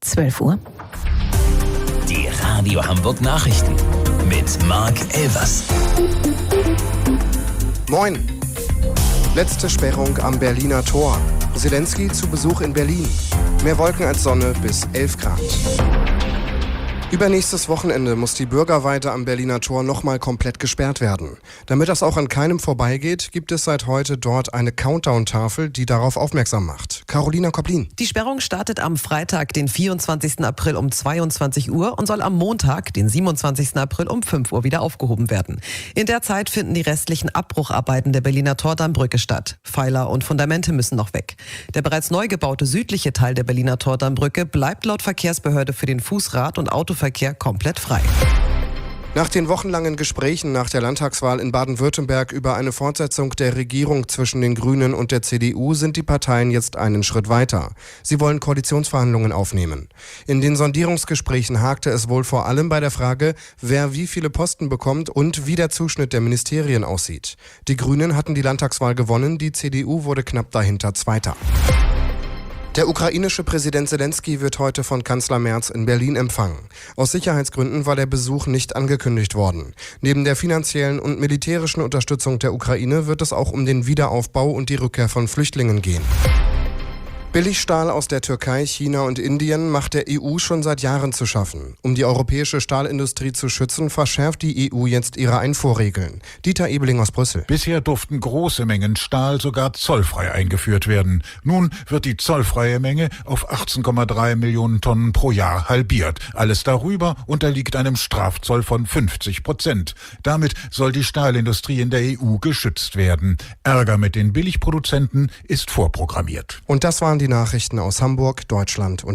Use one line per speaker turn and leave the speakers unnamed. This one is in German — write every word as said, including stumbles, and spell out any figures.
zwölf Uhr.
Die Radio Hamburg Nachrichten mit Marc Elvers.
Moin. Letzte Sperrung am Berliner Tor. Zelensky zu Besuch in Berlin. Mehr Wolken als Sonne bis elf Grad. Übernächstes Wochenende muss die Bürgerweide am Berliner Tor nochmal komplett gesperrt werden. Damit das auch an keinem vorbeigeht, gibt es seit heute dort eine Countdown-Tafel, die darauf aufmerksam macht. Carolina Koplin.
Die Sperrung startet am Freitag, den vierundzwanzigsten April um zweiundzwanzig Uhr und soll am Montag, den siebenundzwanzigsten April um fünf Uhr wieder aufgehoben werden. In der Zeit finden die restlichen Abbrucharbeiten der Berliner Tordammbrücke statt. Pfeiler und Fundamente müssen noch weg. Der bereits neu gebaute südliche Teil der Berliner Tordammbrücke bleibt laut Verkehrsbehörde für den Fußrad- und Autoverkehr Verkehr komplett frei.
Nach den wochenlangen Gesprächen nach der Landtagswahl in Baden-Württemberg über eine Fortsetzung der Regierung zwischen den Grünen und der C D U sind die Parteien jetzt einen Schritt weiter. Sie wollen Koalitionsverhandlungen aufnehmen. In den Sondierungsgesprächen hakte es wohl vor allem bei der Frage, wer wie viele Posten bekommt und wie der Zuschnitt der Ministerien aussieht. Die Grünen hatten die Landtagswahl gewonnen, die C D U wurde knapp dahinter Zweiter. Der ukrainische Präsident Zelensky wird heute von Kanzler Merz in Berlin empfangen. Aus Sicherheitsgründen war der Besuch nicht angekündigt worden. Neben der finanziellen und militärischen Unterstützung der Ukraine wird es auch um den Wiederaufbau und die Rückkehr von Flüchtlingen gehen. Billigstahl aus der Türkei, China und Indien macht der E U schon seit Jahren zu schaffen. Um die europäische Stahlindustrie zu schützen, verschärft die E U jetzt ihre Einfuhrregeln. Dieter Ebeling aus Brüssel.
Bisher durften große Mengen Stahl sogar zollfrei eingeführt werden. Nun wird die zollfreie Menge auf achtzehn Komma drei Millionen Tonnen pro Jahr halbiert. Alles darüber unterliegt einem Strafzoll von fünfzig Prozent. Damit soll die Stahlindustrie in der E U geschützt werden. Ärger mit den Billigproduzenten ist vorprogrammiert.
Und das waren die Nachrichten aus Hamburg, Deutschland und